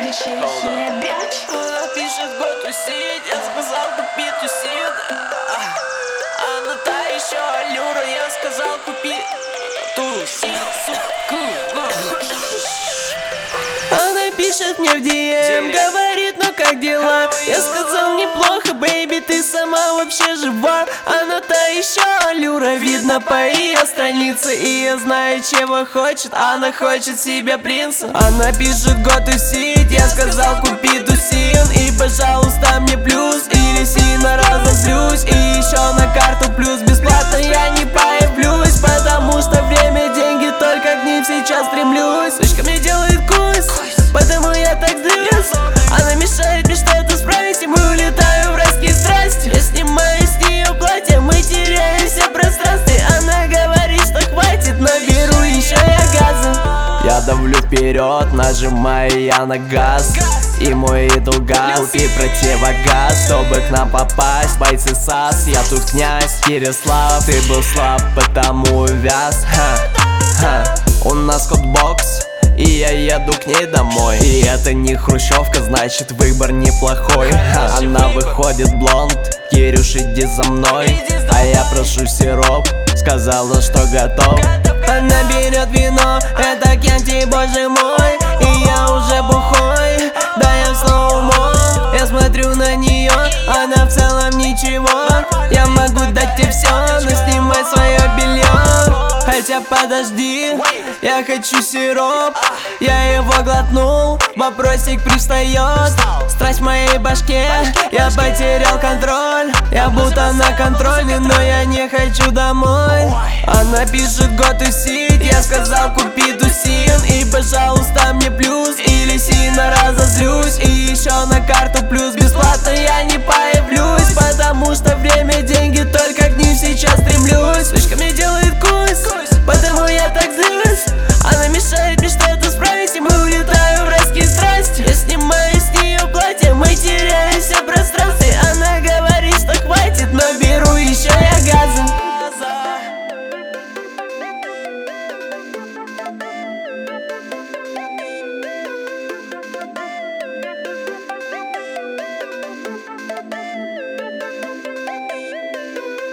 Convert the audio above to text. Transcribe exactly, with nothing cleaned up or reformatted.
Она пишет год тусить, я сказал купи тусит. Она та еще аллюра, я сказал купи тусит, сука. Она пишет мне в ди эм, говорит, ну как дела? Я сказал неплохо, бэйби, ты сама вообще жива. Она та еще аллюра, видно по ее странице. И я знаю, чего хочет, она хочет себе принца. Она пишет год тусить, я сказал купи тусин. И пожалуйста мне плюс, или сильно разозлюсь. И еще на карту плюс, бесплатно я не появлюсь. Потому что время, деньги, только к ним сейчас стремлюсь. Сучка мне делает кусь, потому я так злюсь. Она мешает мне что-то справить, и мы улетаем в райские страсти. Я снимаю с нее платье, мы теряемся в пространстве. Она говорит, что хватит, но беру еще я газа. Я давлю вперед, нажимаю я на газ. И мой идол газ, купи противогаз, чтобы к нам попасть. Бойцы САС, я тут князь Кирислав. Ты был слаб, потому увяз. Ха, ха. У нас кодбокс, и я еду к ней домой. И это не хрущевка, значит выбор неплохой. Ха. Она выходит блонд, Кирюш, иди за мной. А я прошу сироп, сказала, что готов. Она берет вино, это кенти, боже мой. И я уже бухой, да я в слоумо. Я смотрю на нее, она в целом ничего. Я могу дать тебе все, но снимай свое белье. Хотя подожди, я хочу сироп. Я его глотнул, вопросик привстает. Страсть в моей башке, я потерял контроль. Я будто на контроле, но я не хочу домой. Она пишет год тусить, я сказал купи тусин. И пожалуйста мне плюс, или сильно разозлюсь. И еще на карту плюс, бесплатно я не появлюсь. Потому что время, деньги, только к ним сейчас стремлюсь. Слишком